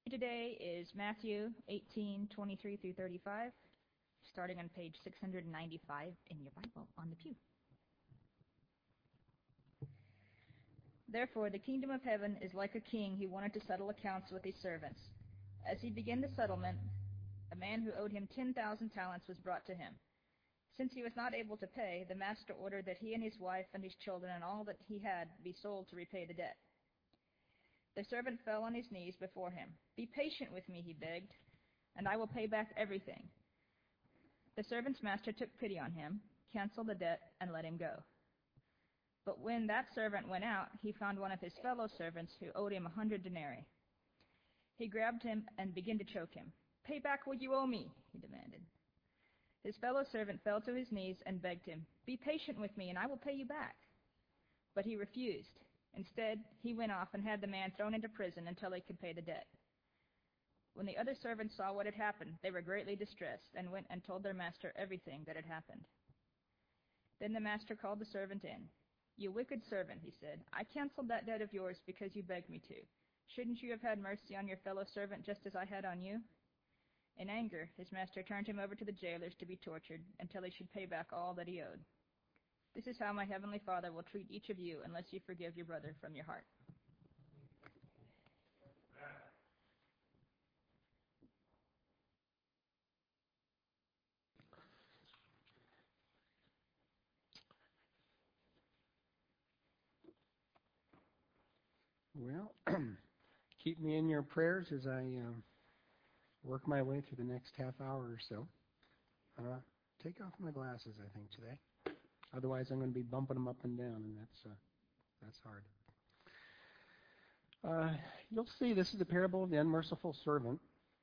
Today is Matthew 18:23 through 35, starting on page 695 in your Bible on the pew. Therefore, the kingdom of heaven is like a king who wanted to settle accounts with his servants. As he began the settlement, a man who owed him 10,000 talents was brought to him. Since he was not able to pay, the master ordered that he and his wife and his children and all that he had be sold to repay the debt. The servant fell on his knees before him. "Be patient with me," he begged, "and I will pay back everything." The servant's master took pity on him, canceled the debt, and let him go. But when that servant went out, he found one of his fellow servants who owed him 100 denarii. He grabbed him and began to choke him. "Pay back what you owe me," he demanded. His fellow servant fell to his knees and begged him, "Be patient with me, and I will pay you back." But he refused. Instead, he went off and had the man thrown into prison until he could pay the debt. When the other servants saw what had happened, they were greatly distressed and went and told their master everything that had happened. Then the master called the servant in. "You wicked servant," he said, "I canceled that debt of yours because you begged me to. Shouldn't you have had mercy on your fellow servant just as I had on you?" In anger, his master turned him over to the jailers to be tortured until he should pay back all that he owed. This is how my heavenly Father will treat each of you unless you forgive your brother from your heart. Well, keep me in your prayers as I work my way through the next half hour or so. Take off my glasses, I think, today. Otherwise, I'm going to be bumping them up and down, and that's hard. You'll see this is the parable of the unmerciful servant.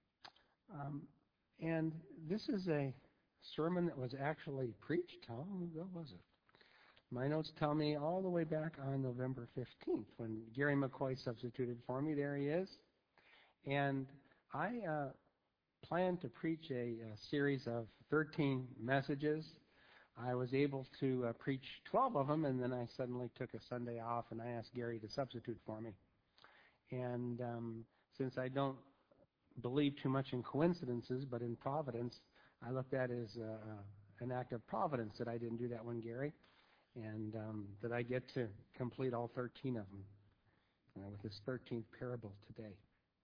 And this is a sermon that was actually preached. How long ago was it? My notes tell me all the way back on November 15th when Gary McCoy substituted for me. There he is. And I planned to preach a series of 13 messages. I was able to preach 12 of them, and then I suddenly took a Sunday off, and I asked Gary to substitute for me. And since I don't believe too much in coincidences, but in providence, I looked at it as an act of providence that I didn't do that one, Gary, and that I get to complete all 13 of them with this 13th parable today.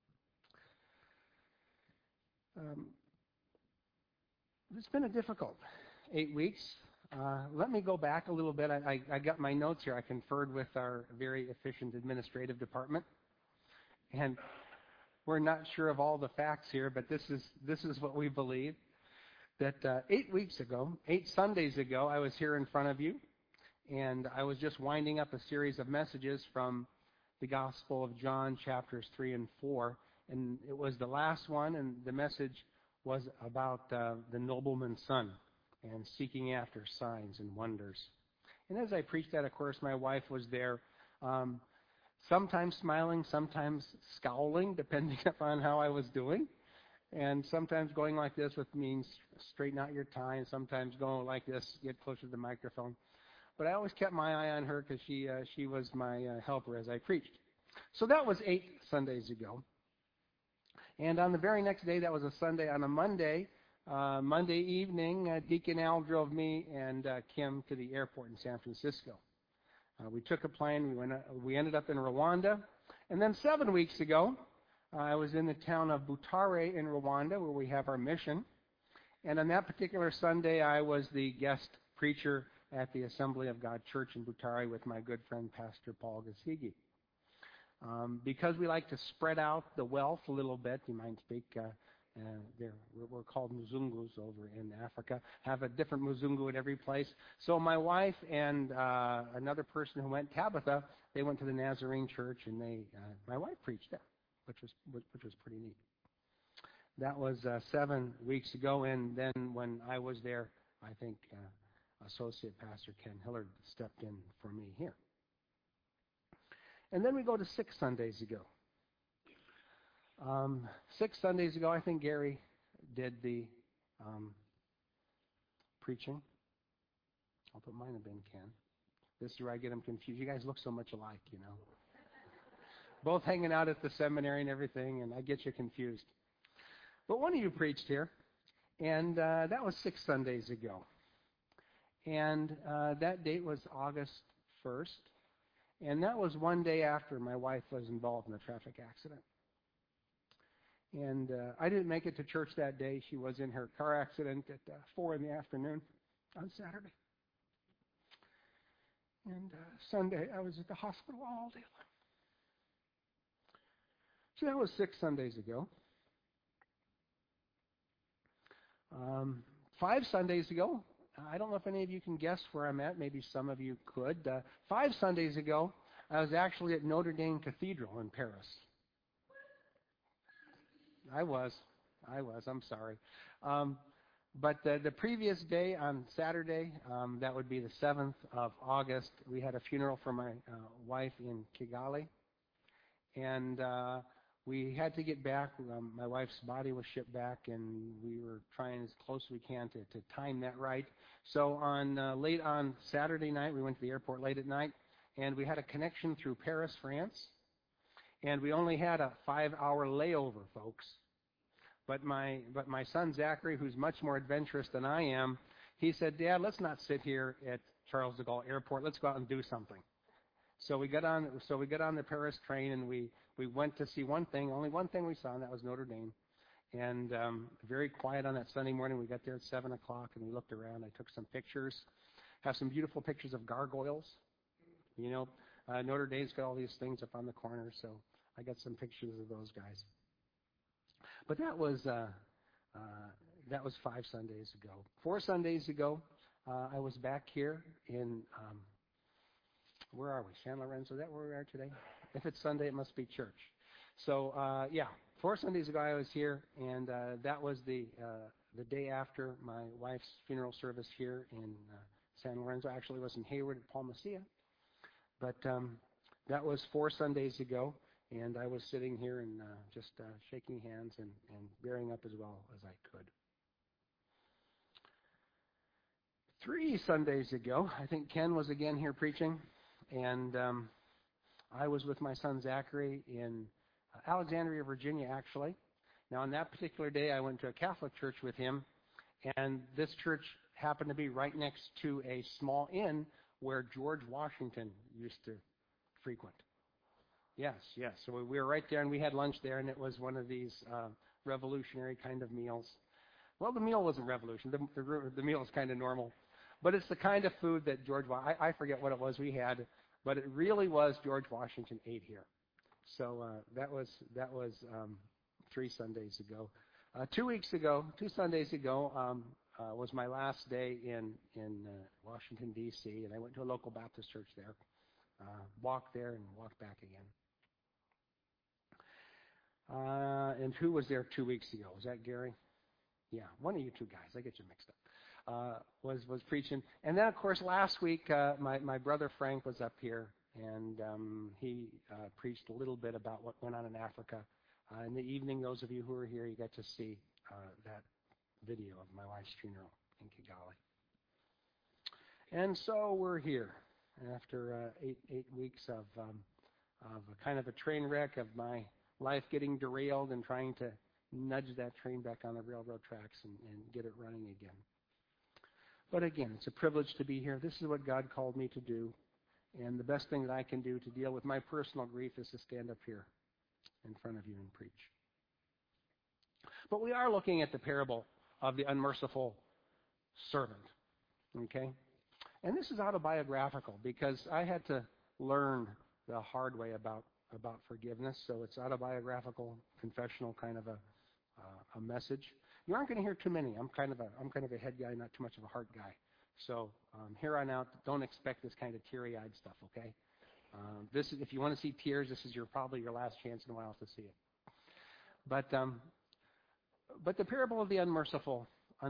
It's been a difficult 8 weeks. Let me go back a little bit. I got my notes here. I conferred with our very efficient administrative department, and we're not sure of all the facts here, but this is what we believe. That 8 weeks ago, 8 Sundays ago, I was here in front of you, and I was just winding up a series of messages from the Gospel of John, chapters 3 and 4, and it was the last one, and the message was about the nobleman's son and seeking after signs and wonders. And as I preached that, of course, my wife was there, sometimes smiling, sometimes scowling, depending upon how I was doing, and sometimes going like this, which means straighten out your tie, and sometimes going like this, get closer to the microphone. But I always kept my eye on her because she was my helper as I preached. So that was 8 Sundays ago. And on the very next day, that was a Sunday, on a Monday evening, Deacon Al drove me and Kim to the airport in San Francisco. We took a plane. We ended up in Rwanda. And then 7 weeks ago, I was in the town of Butare in Rwanda, where we have our mission. And on that particular Sunday, I was the guest preacher at the Assembly of God Church in Butare with my good friend, Pastor Paul Gasigi. Because we like to spread out the wealth a little bit, you might speak, we're called Muzungus over in Africa, have a different Muzungu at every place. So my wife and another person who went, Tabitha, they went to the Nazarene Church, and my wife preached there, which was pretty neat. That was 7 weeks ago, and then when I was there, I think Associate Pastor Ken Hillard stepped in for me here. And then we go to 6 Sundays ago. 6 Sundays ago, I think Gary did the preaching. I'll put mine in bin, Ken. This is where I get them confused. You guys look so much alike, you know. both hanging out at the seminary and everything, and I get you confused. But one of you preached here, and that was 6 Sundays ago. And that date was August 1st, and that was one day after my wife was involved in a traffic accident. And I didn't make it to church that day. She was in her car accident at 4 in the afternoon on Saturday. And Sunday, I was at the hospital all day long. So that was 6 Sundays ago. 5 Sundays ago, I don't know if any of you can guess where I'm at. Maybe some of you could. 5 Sundays ago, I was actually at Notre Dame Cathedral in Paris. I was. I'm sorry. But the previous day, on Saturday, that would be the 7th of August, we had a funeral for my wife in Kigali. And we had to get back. My wife's body was shipped back, and we were trying as close as we can to time that right. So late on Saturday night, we went to the airport late at night, and we had a connection through Paris, France. And we only had a 5-hour layover, folks. But my son Zachary, who's much more adventurous than I am, he said, "Dad, let's not sit here at Charles de Gaulle Airport. Let's go out and do something." So we got on the Paris train, and we went to see only one thing we saw, and that was Notre Dame. And very quiet on that Sunday morning. We got there at 7 o'clock, and we looked around. I took some pictures. Have some beautiful pictures of gargoyles. You know, Notre Dame's got all these things up on the corner, so I got some pictures of those guys. But that was 5 Sundays ago. 4 Sundays ago, I was back here in, where are we? San Lorenzo. Is that where we are today? If it's Sunday, it must be church. So, 4 Sundays ago I was here, and that was the day after my wife's funeral service here in San Lorenzo. Actually, it was in Hayward at Palmacia. But that was 4 Sundays ago. And I was sitting here and just shaking hands and bearing up as well as I could. 3 Sundays ago, I think Ken was again here preaching, and I was with my son Zachary in Alexandria, Virginia, actually. Now, on that particular day, I went to a Catholic church with him, and this church happened to be right next to a small inn where George Washington used to frequent. Yes. So we were right there, and we had lunch there, and it was one of these revolutionary kind of meals. Well, the meal wasn't revolutionary. The meal was kind of normal. But it's the kind of food that I forget what it was we had, but it really was George Washington ate here. So that was 3 Sundays ago. 2 Sundays ago, was my last day in Washington, D.C., and I went to a local Baptist church there, walked there and walked back again. And who was there 2 weeks ago? Was that Gary? Yeah, one of you two guys. I get you mixed up. Was preaching. And then, of course, last week, my brother Frank was up here, and he preached a little bit about what went on in Africa. In the evening, those of you who were here, you got to see that video of my wife's funeral in Kigali. And so we're here after 8 weeks of a kind of a train wreck of my life getting derailed and trying to nudge that train back on the railroad tracks and get it running again. But again, it's a privilege to be here. This is what God called me to do. And the best thing that I can do to deal with my personal grief is to stand up here in front of you and preach. But we are looking at the parable of the unmerciful servant. Okay? And this is autobiographical because I had to learn the hard way about forgiveness. So it's autobiographical, confessional kind of a message. You aren't going to hear too many. I'm kind of a head guy, not too much of a heart guy. So here on out, don't expect this kind of teary-eyed stuff. Okay? If you want to see tears, this is probably your last chance in a while to see it. But the parable of the unmerciful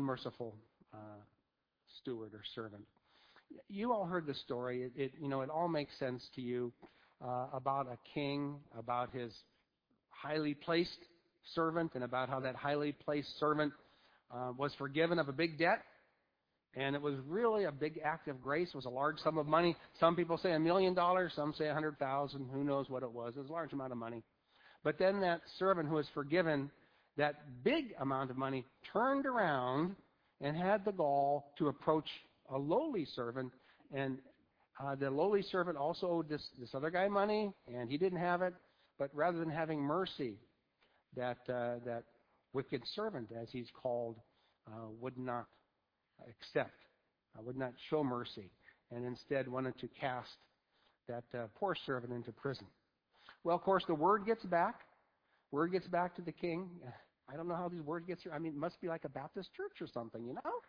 steward or servant. You all heard the story. It all makes sense to you about a king, about his highly placed servant, and about how that highly placed servant was forgiven of a big debt, And it was really a big act of grace. It was a large sum of money. Some people say $1 million. Some say 100,000. Who knows what it was. It was a large amount of money. But then that servant who was forgiven that big amount of money turned around and had the gall to approach a lowly servant. And the lowly servant also owed this other guy money, and he didn't have it. But rather than having mercy, that wicked servant, as he's called, would not accept, would not show mercy, and instead wanted to cast that poor servant into prison. Well, of course, the word gets back. Word gets back to the king. I don't know how these words get here. I mean, it must be like a Baptist church or something, you know?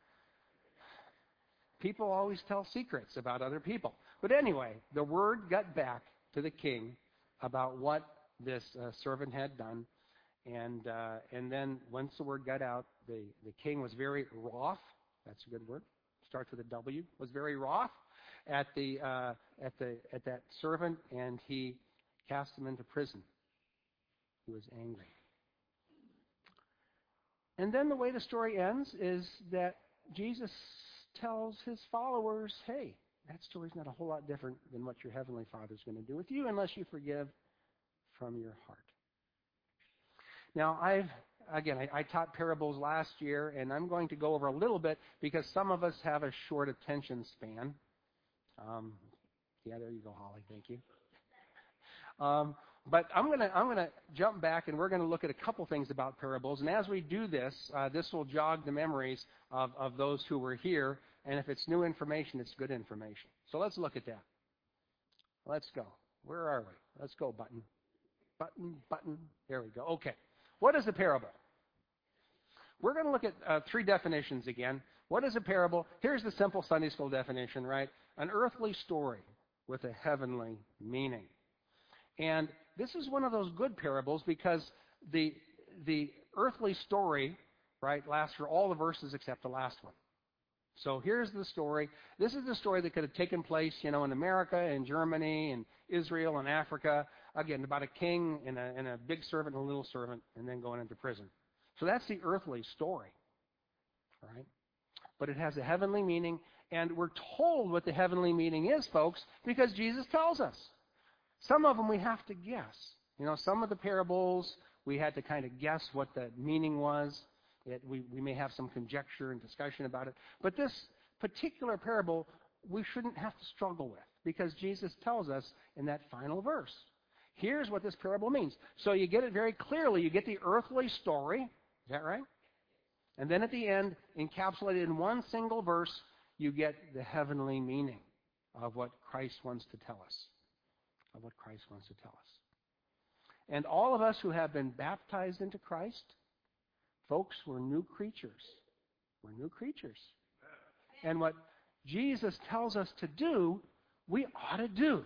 People always tell secrets about other people. But anyway, the word got back to the king about what this servant had done. And then once the word got out, the king was very wroth. That's a good word. Starts with a W. Was very wroth at that servant, and he cast him into prison. He was angry. And then the way the story ends is that Jesus tells his followers, hey, that story's not a whole lot different than what your heavenly Father's going to do with you unless you forgive from your heart. Now, I taught parables last year, and I'm going to go over a little bit because some of us have a short attention span. Yeah, there you go, Holly. Thank you. But I'm going to jump back, and we're going to look at a couple things about parables. And as we do this, this will jog the memories of those who were here. And if it's new information, it's good information. So let's look at that. Let's go. Where are we? Let's go, button. Button. There we go. Okay. What is a parable? We're going to look at three definitions again. What is a parable? Here's the simple Sunday school definition, right? An earthly story with a heavenly meaning. And this is one of those good parables because the earthly story, right, lasts for all the verses except the last one. So here's the story. This is the story that could have taken place, in America and Germany and Israel and Africa. Again, about a king and a big servant and a little servant, and then going into prison. So that's the earthly story, right? But it has a heavenly meaning, and we're told what the heavenly meaning is, folks, because Jesus tells us. Some of them we have to guess. Some of the parables we had to kind of guess what the meaning was. We may have some conjecture and discussion about it. But this particular parable we shouldn't have to struggle with because Jesus tells us in that final verse. Here's what this parable means. So you get it very clearly. You get the earthly story. Is that right? And then at the end, encapsulated in one single verse, you get the heavenly meaning of what Christ wants to tell us. And all of us who have been baptized into Christ, folks, we're new creatures. We're new creatures. And what Jesus tells us to do, we ought to do.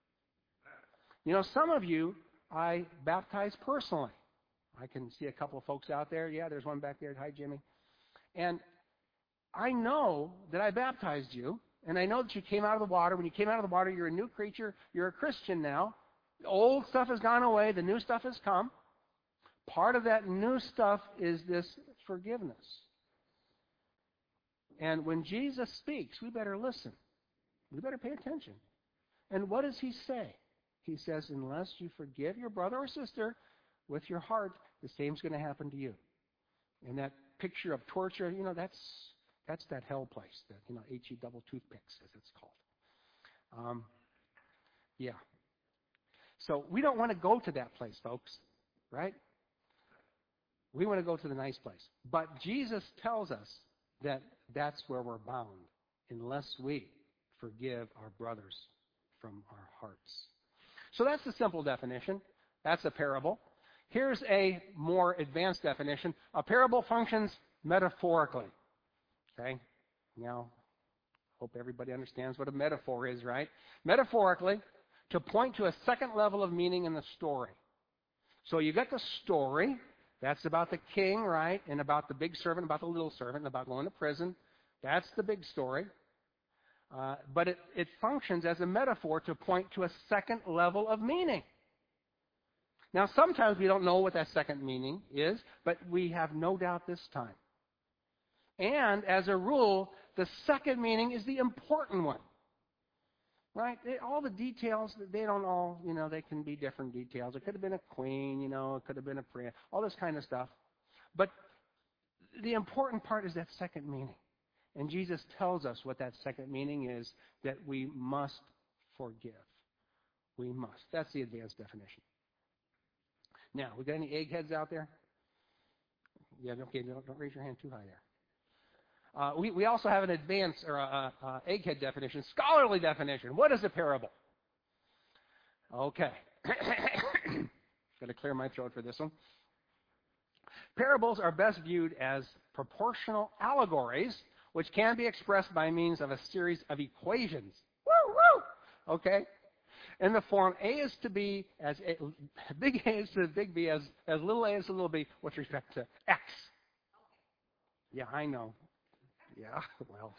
Some of you I baptized personally. I can see a couple of folks out there. Yeah, there's one back there. Hi, Jimmy. And I know that I baptized you, and I know that you came out of the water. When you came out of the water, you're a new creature. You're a Christian now. The old stuff has gone away. The new stuff has come. Part of that new stuff is this forgiveness. And when Jesus speaks, we better listen. We better pay attention. And what does he say? He says, unless you forgive your brother or sister with your heart, the same's going to happen to you. And that picture of torture, that's that hell place, that H-E double toothpicks, as it's called. Yeah. So we don't want to go to that place, folks, right? We want to go to the nice place. But Jesus tells us that that's where we're bound unless we forgive our brothers from our hearts. So that's the simple definition. That's a parable. Here's a more advanced definition. A parable functions metaphorically. Okay? Now, hope everybody understands what a metaphor is, right? Metaphorically, to point to a second level of meaning in the story. So you got the story. That's about the king, right? And about the big servant, about the little servant, and about going to prison. That's the big story. But it functions as a metaphor to point to a second level of meaning. Now, sometimes we don't know what that second meaning is, but we have no doubt this time. And as a rule, The second meaning is the important one. Right? All the details, they don't all, they can be different details. It could have been a queen, it could have been a prince, all this kind of stuff. But the important part is that second meaning. And Jesus tells us what that second meaning is, that we must forgive. We must. That's the advanced definition. Now, we got any eggheads out there? Yeah, okay, don't raise your hand too high there. We also have an advanced or egghead definition, scholarly definition. What is a parable? Okay. Got to clear my throat for this one. Parables are best viewed as proportional allegories, which can be expressed by means of a series of equations. Woo, woo! Okay? In the form A is to B as A, big A is to big B as little a is to little b with respect to X. Yeah, I know. Yeah, well.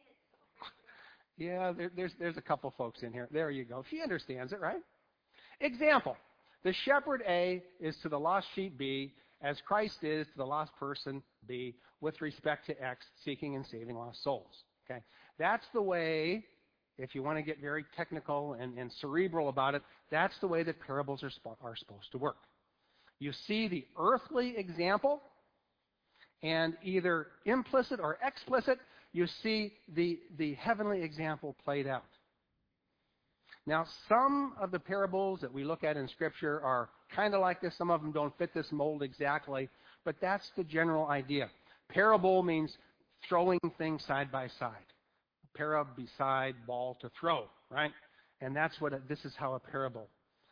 Yeah, there's a couple folks in here. There you go. She understands it, right? Example. The shepherd A is to the lost sheep B as Christ is to the lost person B with respect to X, seeking and saving lost souls. Okay? That's the way, if you want to get very technical and cerebral about it, that's the way that parables are supposed to work. You see the earthly example, and either implicit or explicit, you see the heavenly example played out. Now, some of the parables that we look at in Scripture are kind of like this. Some of them don't fit this mold exactly, but that's the general idea. Parable means throwing things side by side. Para beside, ball to throw, right? And that's what this is how a parable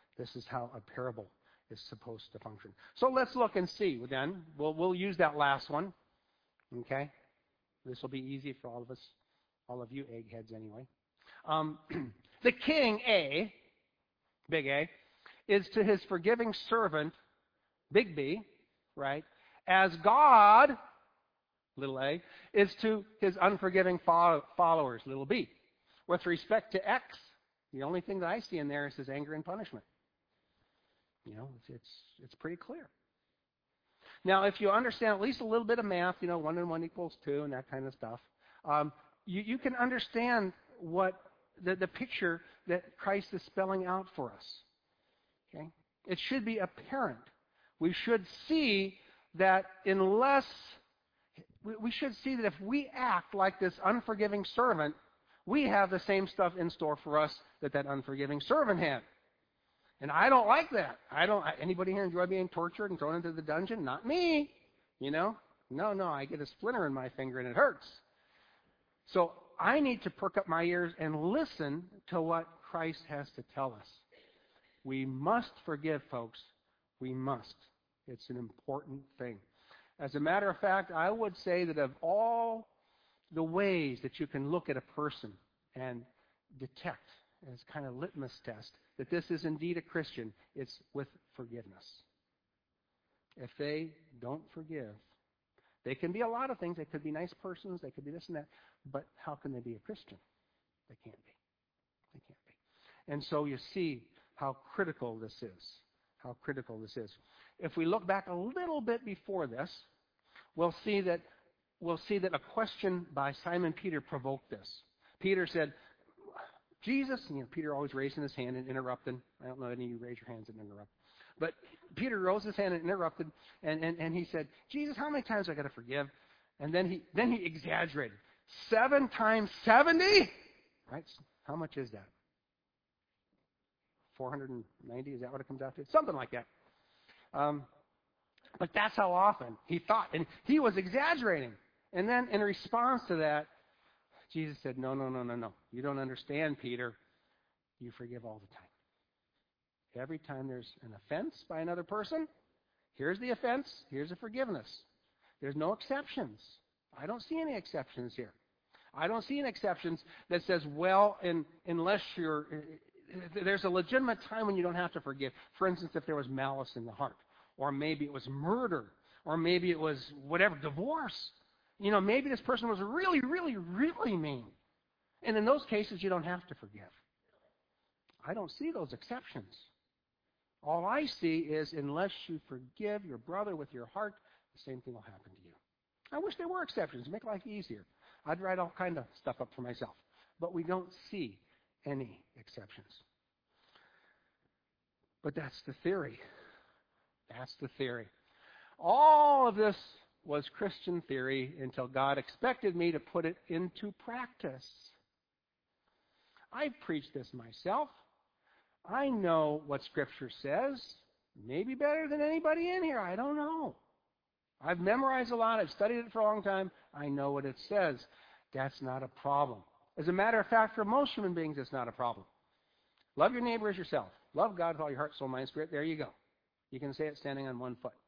is supposed to function. So let's look and see. Then we'll use that last one. Okay, this will be easy for all of us, all of you eggheads anyway. The king A, big A, is to his forgiving servant, big B, right? As God, little a, is to his unforgiving followers, little b. With respect to X, the only thing that I see in there is his anger and punishment. It's pretty clear. Now, if you understand at least a little bit of math, 1 and 1 equals 2 and that kind of stuff, you can understand what the picture that Christ is spelling out for us. Okay? It should be apparent. We should see that we should see that if we act like this unforgiving servant, we have the same stuff in store for us that unforgiving servant had. And I don't like that. Anybody here enjoy being tortured and thrown into the dungeon? Not me. No, I get a splinter in my finger and it hurts. So I need to perk up my ears and listen to what Christ has to tell us. We must forgive, folks. We must. It's an important thing. As a matter of fact, I would say that of all the ways that you can look at a person and detect as kind of litmus test that this is indeed a Christian, it's with forgiveness. If they don't forgive, they can be a lot of things. They could be nice persons. They could be this and that. But how can they be a Christian? They can't be. They can't be. And so you see how critical this is. How critical this is. If we look back a little bit before this, we'll see that a question by Simon Peter provoked this. Peter said, Jesus, Peter always raising his hand and interrupting. I don't know any of you raise your hands and interrupt. But Peter rose his hand and interrupted, and he said, Jesus, how many times do I got to forgive? And then he exaggerated. 7 times 70? Right? How much is that? 490? Is that what it comes out to? Something like that. But that's how often he thought. And he was exaggerating. And then in response to that, Jesus said, no. You don't understand, Peter. You forgive all the time. Every time there's an offense by another person, here's the offense, here's the forgiveness. There's no exceptions. I don't see any exceptions here. I don't see any exceptions that says, well, unless there's a legitimate time when you don't have to forgive. For instance, if there was malice in the heart, or maybe it was murder, or maybe it was whatever, divorce. Maybe this person was really, really, really mean. And in those cases, you don't have to forgive. I don't see those exceptions. All I see is unless you forgive your brother with your heart, the same thing will happen to you. I wish there were exceptions to make life easier. I'd write all kind of stuff up for myself. But we don't see any exceptions. But that's the theory. That's the theory. All of this was Christian theory until God expected me to put it into practice. I've preached this myself. I know what Scripture says. Maybe better than anybody in here. I don't know. I've memorized a lot. I've studied it for a long time. I know what it says. That's not a problem. As a matter of fact, for most human beings, it's not a problem. Love your neighbor as yourself. Love God with all your heart, soul, mind, spirit. There you go. You can say it standing on one foot.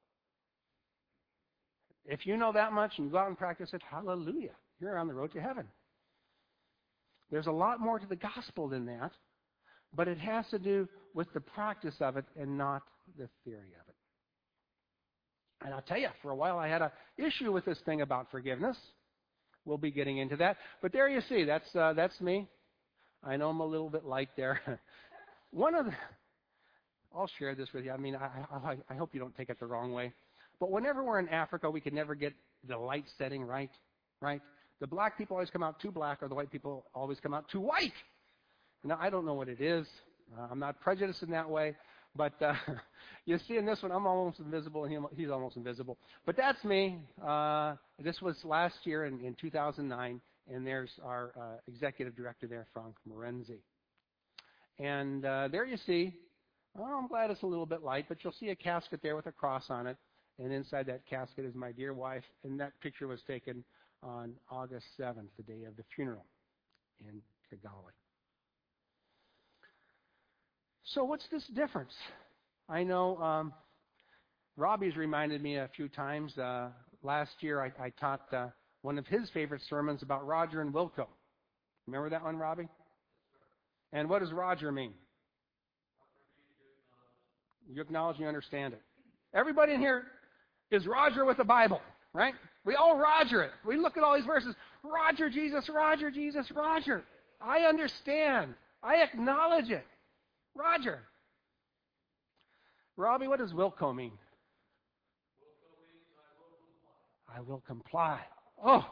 If you know that much and you go out and practice it, hallelujah. You're on the road to heaven. There's a lot more to the gospel than that, but it has to do with the practice of it and not the theory of it. And I'll tell you, for a while I had an issue with this thing about forgiveness. We'll be getting into that. But there you see, that's me. I know I'm a little bit light there. I'll share this with you. I mean, I hope you don't take it the wrong way. But whenever we're in Africa, we can never get the light setting right. The black people always come out too black, or the white people always come out too white. Now, I don't know what it is. I'm not prejudiced in that way. But you see in this one, I'm almost invisible, and he's almost invisible. But that's me. This was last year in 2009, and there's our executive director there, Frank Morenzi. And there you see, I'm glad it's a little bit light, but you'll see a casket there with a cross on it. And inside that casket is my dear wife. And that picture was taken on August 7th, the day of the funeral in Kigali. So what's this difference? I know Robbie's reminded me a few times. Last year I taught one of his favorite sermons about Roger and Wilco. Remember that one, Robbie? And what does Roger mean? You acknowledge and you understand it. Everybody in here is Roger with the Bible, right? We all Roger it. We look at all these verses. Roger, Jesus, Roger, Jesus, Roger. I understand. I acknowledge it. Roger. Robbie, what does Wilco mean? Wilco means I will comply. Oh.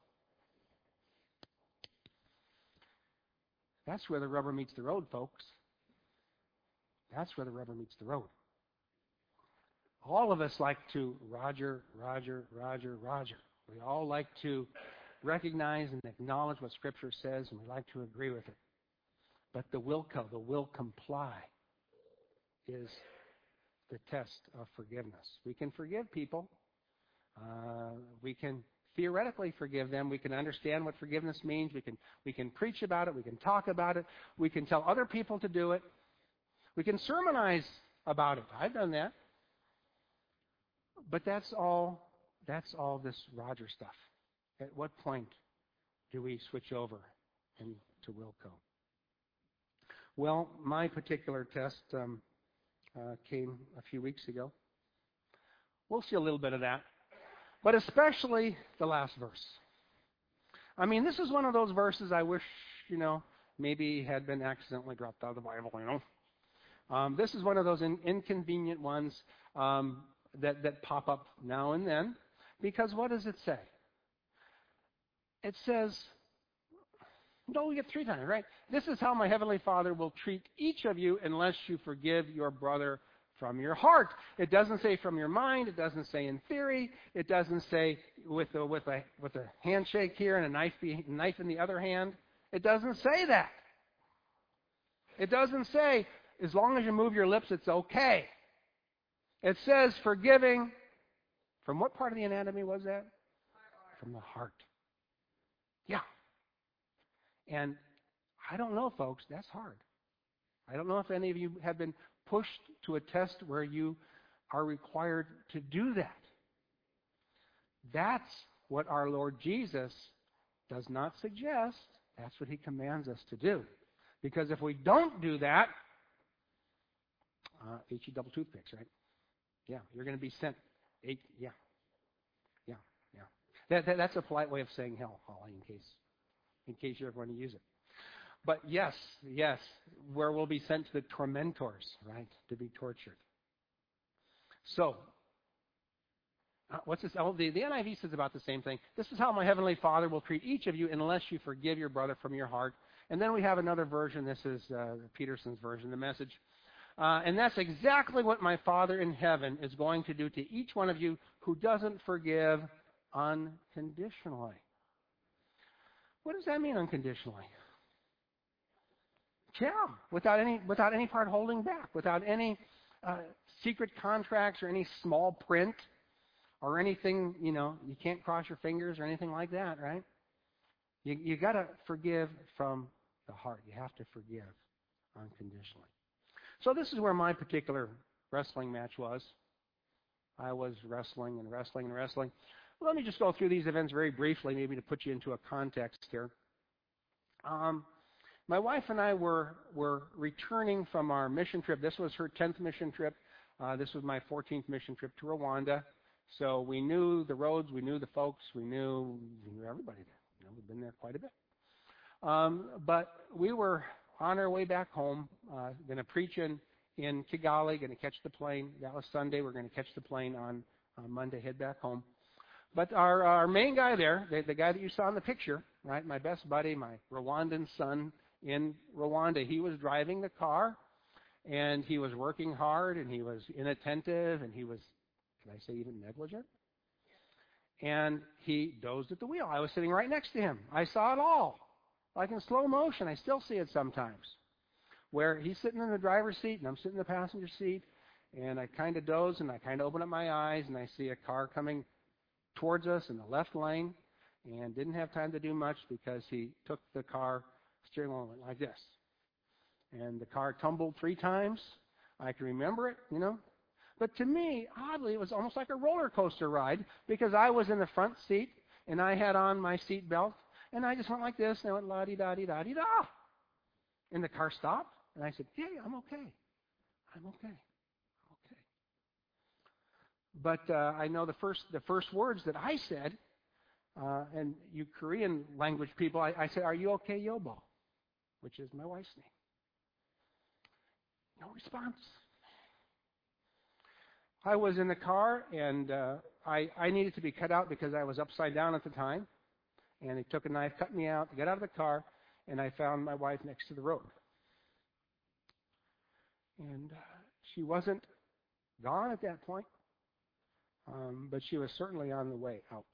That's where the rubber meets the road, folks. That's where the rubber meets the road. All of us like to Roger, Roger, Roger, Roger. We all like to recognize and acknowledge what Scripture says, and we like to agree with it. But the will comply, is the test of forgiveness. We can forgive people. We can theoretically forgive them. We can understand what forgiveness means. We can preach about it. We can talk about it. We can tell other people to do it. We can sermonize about it. I've done that. But that's all this Roger stuff. At what point do we switch over into Wilco? Well, my particular test came a few weeks ago. We'll see a little bit of that. But especially the last verse. I mean, this is one of those verses I wish, maybe had been accidentally dropped out of the Bible, This is one of those inconvenient ones that pop up now and then. Because what does it say? It says, we get 3 times, right? This is how my Heavenly Father will treat each of you unless you forgive your brother from your heart. It doesn't say from your mind. It doesn't say in theory. It doesn't say with a handshake here and a knife in the other hand. It doesn't say that. It doesn't say as long as you move your lips, it's okay. It says forgiving. From what part of the anatomy was that? From the heart. Yeah. And I don't know, folks, that's hard. I don't know if any of you have been pushed to a test where you are required to do that. That's what our Lord Jesus does not suggest. That's what He commands us to do. Because if we don't do that, H-E double toothpicks, right? Yeah, you're going to be sent. Yeah. That's a polite way of saying hell, Holly, in case you're going to use it. But yes, where we'll be sent to the tormentors, right, to be tortured. So, what's this? Oh, the NIV says about the same thing. This is how my heavenly Father will treat each of you unless you forgive your brother from your heart. And then we have another version. This is Peterson's version, the Message. And that's exactly what my Father in heaven is going to do to each one of you who doesn't forgive unconditionally. What does that mean, unconditionally? Yeah, without any part holding back, without any secret contracts or any small print or anything, you can't cross your fingers or anything like that, right? You got to forgive from the heart. You have to forgive unconditionally. So this is where my particular wrestling match was. I was wrestling and wrestling and wrestling. Well, let me just go through these events very briefly, maybe to put you into a context here. My wife and I were returning from our mission trip. This was her 10th mission trip. This was my 14th mission trip to Rwanda. So we knew the roads, we knew the folks, we knew everybody there. We'd been there quite a bit. But we were on our way back home, going to preach in Kigali, going to catch the plane. That was Sunday. We're going to catch the plane on Monday, head back home. But our main guy there, the guy that you saw in the picture, right, my best buddy, my Rwandan son in Rwanda, he was driving the car, and he was working hard, and he was inattentive, and he was, can I say even negligent? And he dozed at the wheel. I was sitting right next to him. I saw it all, like in slow motion. I still see it sometimes, where he's sitting in the driver's seat, and I'm sitting in the passenger seat, and I kind of doze, and I kind of open up my eyes, and I see a car coming towards us in the left lane, and didn't have time to do much because he took the car steering wheel and went like this. And the car tumbled 3 times. I can remember it, But to me, oddly, it was almost like a roller coaster ride because I was in the front seat, and I had on my seat belt, and I just went like this, and I went la-di-da-di-da-di-da. And the car stopped, and I said, hey, I'm okay. I'm okay. I'm okay. But I know the first words that I said, and you Korean language people, I said, are you okay, Yobo? Which is my wife's name. No response. I was in the car, and I needed to be cut out because I was upside down at the time. And he took a knife, cut me out, got out of the car, and I found my wife next to the road. And she wasn't gone at that point, but she was certainly on the way out.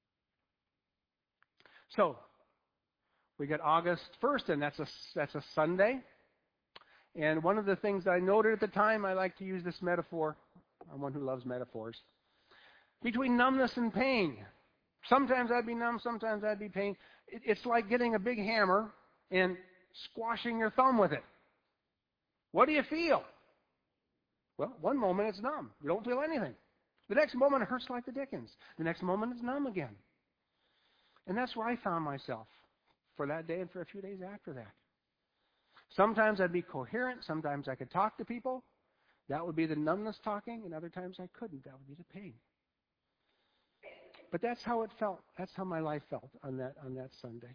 So we got August 1st, and that's a Sunday. And one of the things I noted at the time, I like to use this metaphor. I'm one who loves metaphors. Between numbness and pain. Sometimes I'd be numb, sometimes I'd be pain. It's like getting a big hammer and squashing your thumb with it. What do you feel? Well, one moment it's numb. You don't feel anything. The next moment it hurts like the dickens. The next moment it's numb again. And that's where I found myself for that day and for a few days after that. Sometimes I'd be coherent. Sometimes I could talk to people. That would be the numbness talking, and other times I couldn't. That would be the pain. But that's how it felt. That's how my life felt on that Sunday.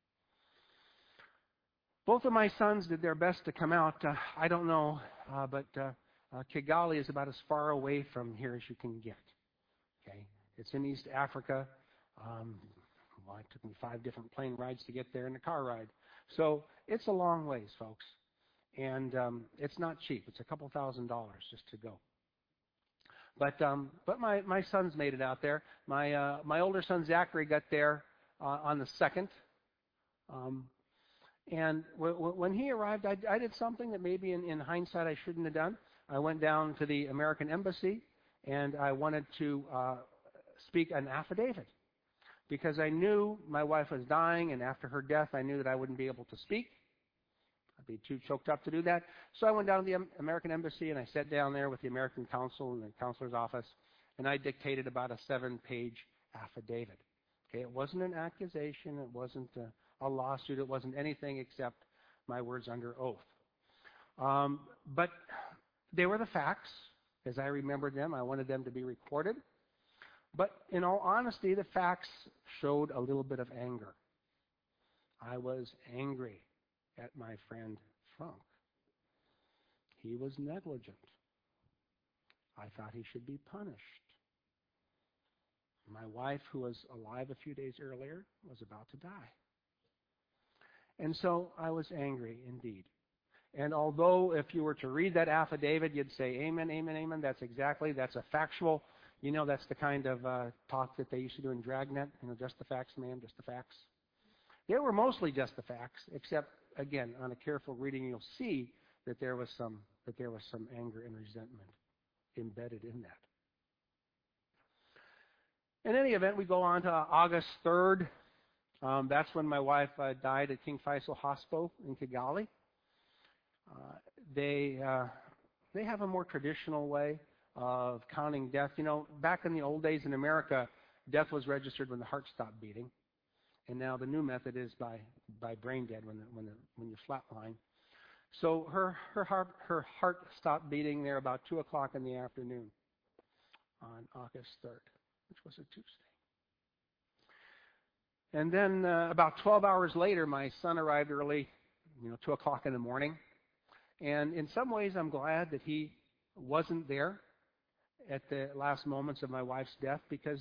Both of my sons did their best to come out. I don't know, but Kigali is about as far away from here as you can get. Okay, it's in East Africa. It took me 5 different plane rides to get there and a car ride. So it's a long ways, folks. And it's not cheap. It's a couple $1,000s just to go. But my sons made it out there. My older son Zachary got there on the 2nd. And when he arrived, I did something that maybe in hindsight I shouldn't have done. I went down to the American Embassy, and I wanted to speak an affidavit. Because I knew my wife was dying, and after her death, I knew that I wouldn't be able to speak. I'd be too choked up to do that. So I went down to the American Embassy, and I sat down there with the American consul in the consular's office, and I dictated about a 7-page affidavit. Okay, it wasn't an accusation. It wasn't a lawsuit. It wasn't anything except my words under oath. But they were the facts, as I remembered them. I wanted them to be recorded. But in all honesty, the facts showed a little bit of anger. I was angry at my friend Frank. He was negligent. I thought he should be punished. my wife, who was alive a few days earlier, was about to die. And so I was angry indeed. And although if you were to read that affidavit, you'd say, amen, amen, amen, that's a factual, that's the kind of talk that they used to do in Dragnet, just the facts, man, just the facts. They were mostly just the facts, except, again, on a careful reading, you'll see that there was some anger and resentment embedded in that. In any event, we go on to August 3rd. That's when my wife died at King Faisal Hospital in Kigali. They have a more traditional way of counting death. Back in the old days in America, death was registered when the heart stopped beating, and now the new method is by brain dead when you flatline. So her heart stopped beating there about 2:00 in the afternoon on August 3rd, which was a Tuesday. And then about 12 hours later, my son arrived early, 2:00 in the morning. And in some ways, I'm glad that he wasn't there at the last moments of my wife's death, because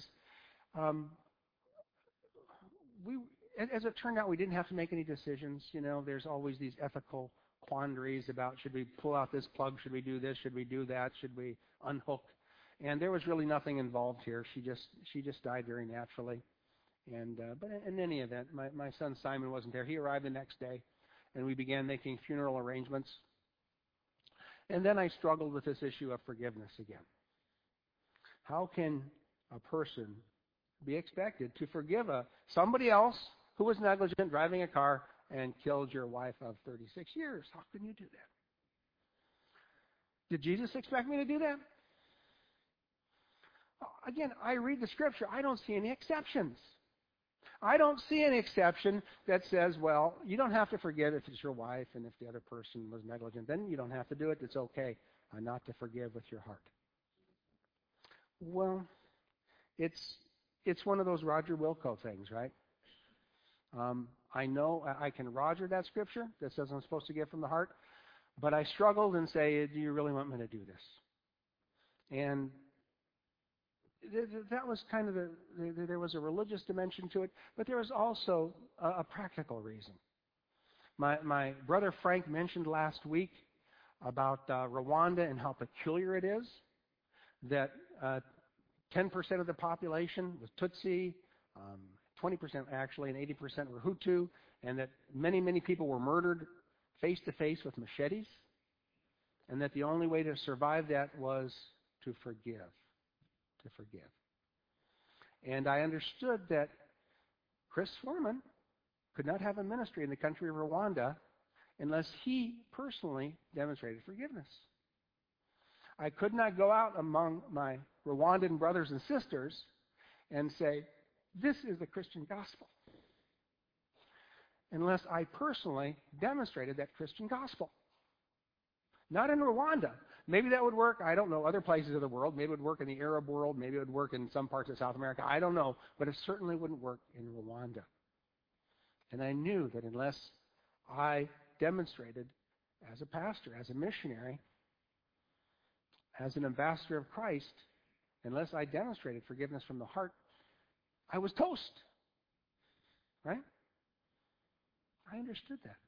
as it turned out, we didn't have to make any decisions. There's always these ethical quandaries about, should we pull out this plug, should we do this, should we do that, should we unhook? And there was really nothing involved here. She just died very naturally. And but in any event, my son Simon wasn't there. He arrived the next day, and we began making funeral arrangements. And then I struggled with this issue of forgiveness again. How can a person be expected to forgive somebody else who was negligent driving a car and killed your wife of 36 years? How can you do that? Did Jesus expect me to do that? Again, I read the Scripture. I don't see any exceptions. I don't see any exception that says, well, you don't have to forgive if it's your wife, and if the other person was negligent, then you don't have to do it. It's okay not to forgive with your heart. Well, it's one of those Roger Wilco things, right? I know I can Roger that Scripture that says I'm supposed to give from the heart, but I struggled and say, do you really want me to do this? And that was kind of there was a religious dimension to it, but there was also a practical reason. My brother Frank mentioned last week about Rwanda and how peculiar it is that 10% of the population was Tutsi, 20% actually, and 80% were Hutu, and that many, many people were murdered face to face with machetes, and that the only way to survive that was to forgive. To forgive. And I understood that Chris Foreman could not have a ministry in the country of Rwanda unless he personally demonstrated forgiveness. I could not go out among my Rwandan brothers and sisters and say, this is the Christian gospel, unless I personally demonstrated that Christian gospel. Not in Rwanda. Maybe that would work. I don't know. Other places of the world. Maybe it would work in the Arab world. Maybe it would work in some parts of South America. I don't know. But it certainly wouldn't work in Rwanda. And I knew that unless I demonstrated as a pastor, as a missionary, as an ambassador of Christ, unless I demonstrated forgiveness from the heart, I was toast. Right? I understood that.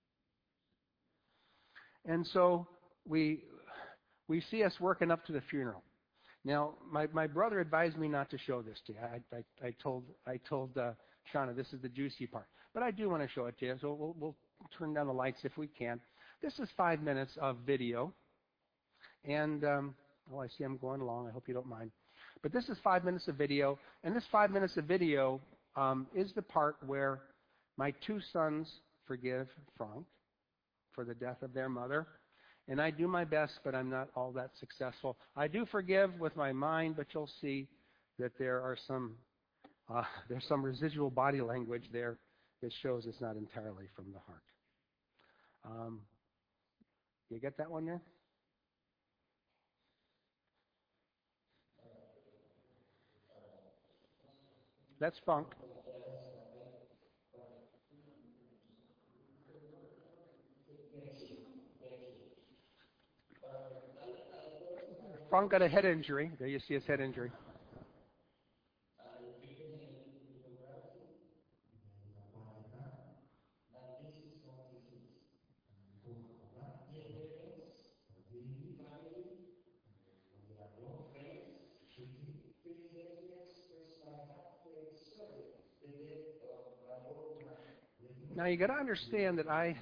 And so we see us working up to the funeral. Now, my brother advised me not to show this to you. I told Shauna this is the juicy part, but I do want to show it to you. So we'll turn down the lights if we can. This is 5 minutes of video, and I see I'm going along. I hope you don't mind. But this is 5 minutes of video, and this 5 minutes of video is the part where my two sons forgive Frank for the death of their mother. And I do my best, but I'm not all that successful. I do forgive with my mind, but you'll see that there's some residual body language there that shows it's not entirely from the heart. You get that one there? That's Funk. Frank got a head injury. There you see his head injury. Now you got to understand that I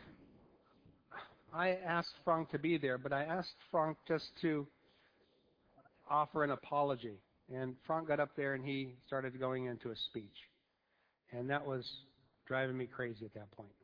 asked Frank to be there, but I asked Frank just to offer an apology. And Frank got up there and he started going into a speech. And that was driving me crazy at that point.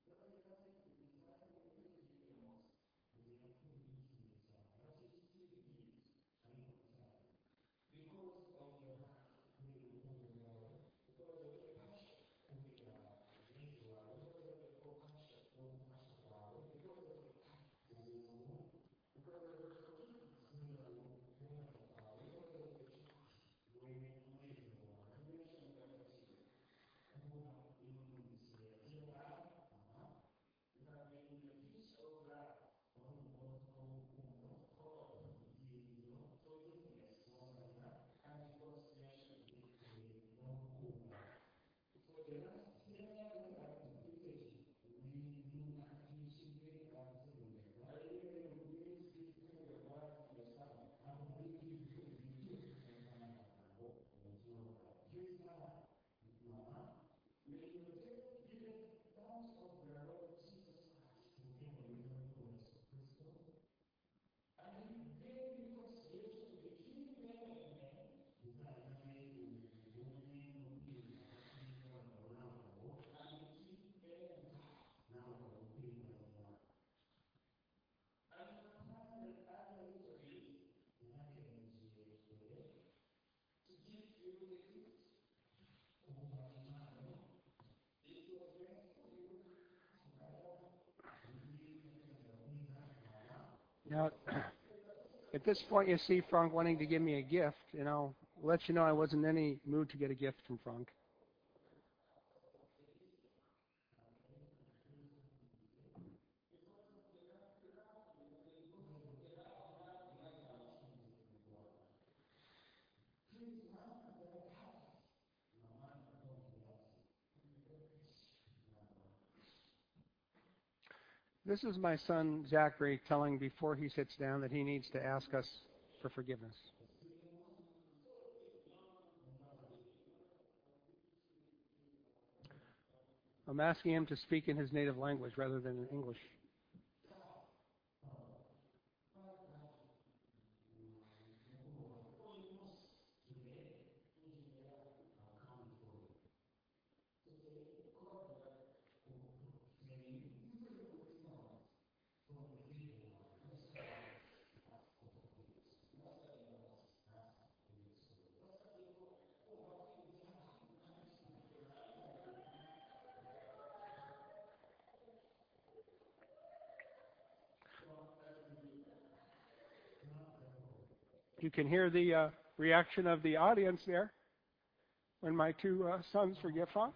Now, at this point, you see Frank wanting to give me a gift, and I'll let you know I wasn't in any mood to get a gift from Frank. This is my son, Zachary, telling before he sits down that he needs to ask us for forgiveness. I'm asking him to speak in his native language rather than in English. You can hear the reaction of the audience there when my two sons forgive Frank.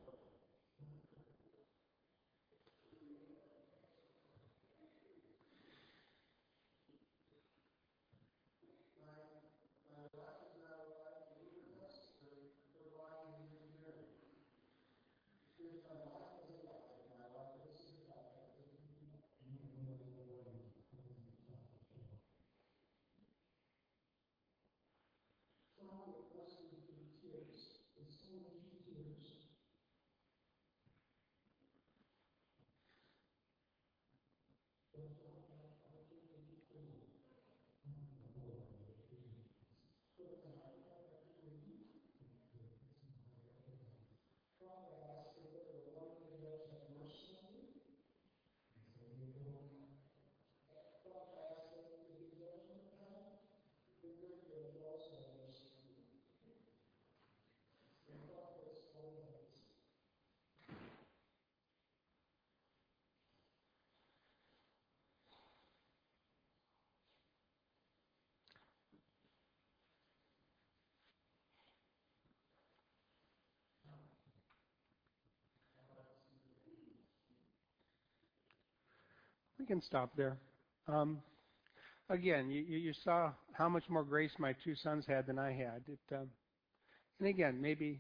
We can stop there. Again, you saw how much more grace my two sons had than I had. And again, maybe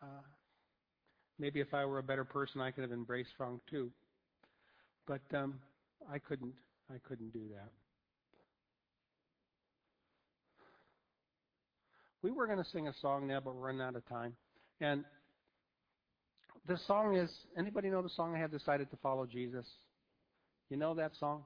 if I were a better person, I could have embraced Frank too. But I couldn't do that. We were going to sing a song now, but we're running out of time. And The song is, anybody know the song, I Have Decided to Follow Jesus? You know that song?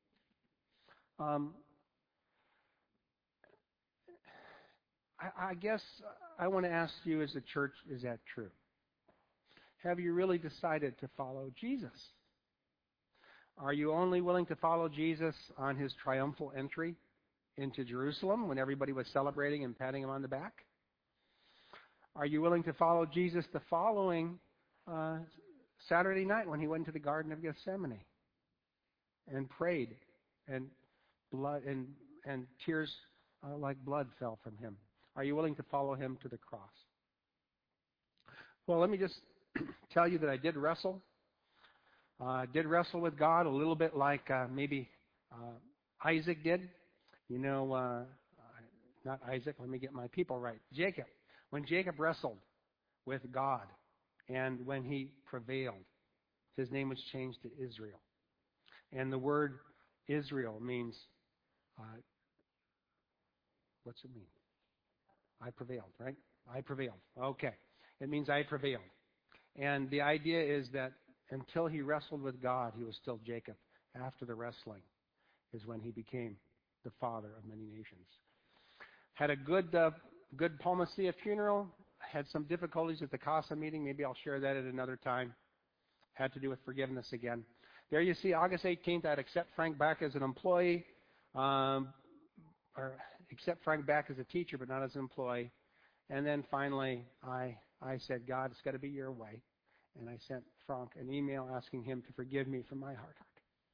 I guess I want to ask you as a church, is that true? Have you really decided to follow Jesus? Are you only willing to follow Jesus on his triumphal entry into Jerusalem when everybody was celebrating and patting him on the back? Are you willing to follow Jesus the following Saturday night when he went to the Garden of Gethsemane and prayed and blood and tears like blood fell from him? Are you willing to follow him to the cross? Well, let me just tell you that I did wrestle. Did wrestle with God a little bit like maybe Isaac did. You know, not Isaac, let me get my people right. Jacob. When Jacob wrestled with God and when he prevailed, his name was changed to Israel. And the word Israel means, what's it mean? I prevailed, right? I prevailed. Okay. It means I prevailed. And the idea is that until he wrestled with God, he was still Jacob. After the wrestling is when he became the father of many nations. Had a good Palmacia funeral. Had some difficulties at the CASA meeting. Maybe I'll share that at another time. Had to do with forgiveness again. There you see, August 18th, I'd accept Frank back as an employee, or accept Frank back as a teacher, but not as an employee. And then finally, I said, God, it's got to be your way. And I sent Frank an email asking him to forgive me for my hard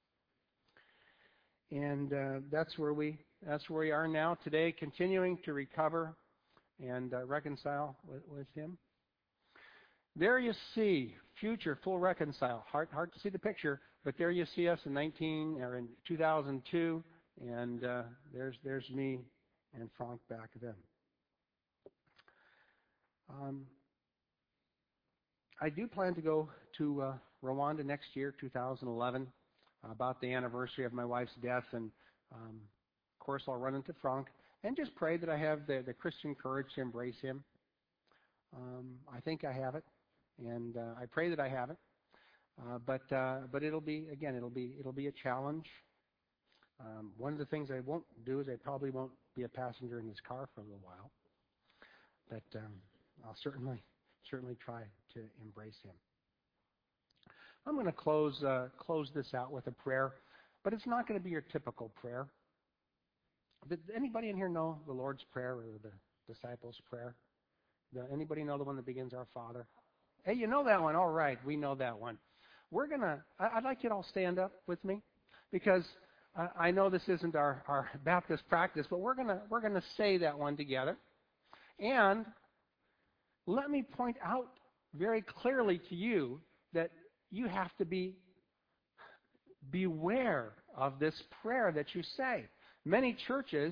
heart. And that's where we are now today, continuing to recover and reconcile with him. There you see future full reconcile. Hard to see the picture, but there you see us in 2002, and there's me and Frank back then. I do plan to go to Rwanda next year, 2011, about the anniversary of my wife's death, and of course I'll run into Frank and just pray that I have the Christian courage to embrace him. I think I have it, and I pray that I have it. But it'll be a challenge. One of the things I won't do is I probably won't be a passenger in his car for a little while. But I'll certainly try to embrace him. I'm going to close this out with a prayer, but it's not going to be your typical prayer. Did anybody in here know the Lord's Prayer or the Disciples' Prayer? Anybody know the one that begins, Our Father? Hey, you know that one. All right, we know that one. I'd like you to all stand up with me, because I know this isn't our Baptist practice, but we're gonna say that one together. And let me point out very clearly to you that you have to beware of this prayer that you say. Many churches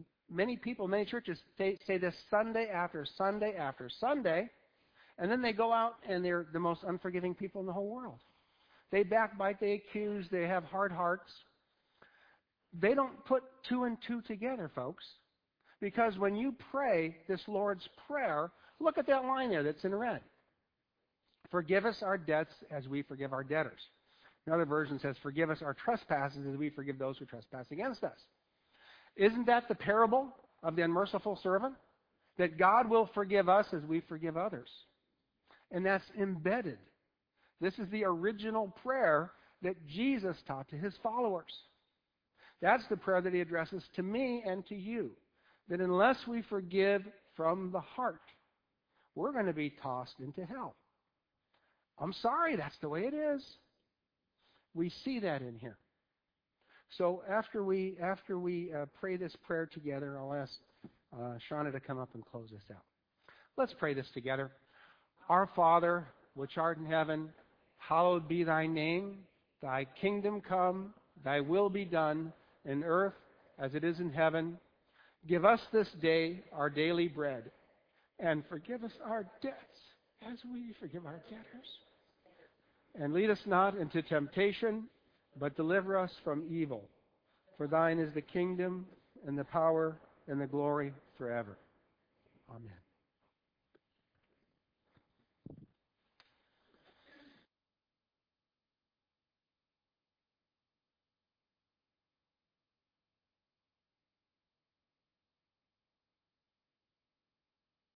say this Sunday after Sunday after Sunday, and then they go out and they're the most unforgiving people in the whole world. They backbite, they accuse, they have hard hearts. They don't put two and two together, folks. Because when you pray this Lord's Prayer, look at that line there that's in red. Forgive us our debts as we forgive our debtors. Another version says, forgive us our trespasses as we forgive those who trespass against us. Isn't that the parable of the unmerciful servant? That God will forgive us as we forgive others. And that's embedded. This is the original prayer that Jesus taught to his followers. That's the prayer that he addresses to me and to you. That unless we forgive from the heart, we're going to be tossed into hell. I'm sorry, that's the way it is. We see that in here. So after we pray this prayer together, I'll ask Shauna to come up and close this out. Let's pray this together. Our Father, which art in heaven, hallowed be thy name. Thy kingdom come, thy will be done, in earth as it is in heaven. Give us this day our daily bread, and forgive us our debts as we forgive our debtors. And lead us not into temptation, but deliver us from evil. For thine is the kingdom, and the power, and the glory forever. Amen.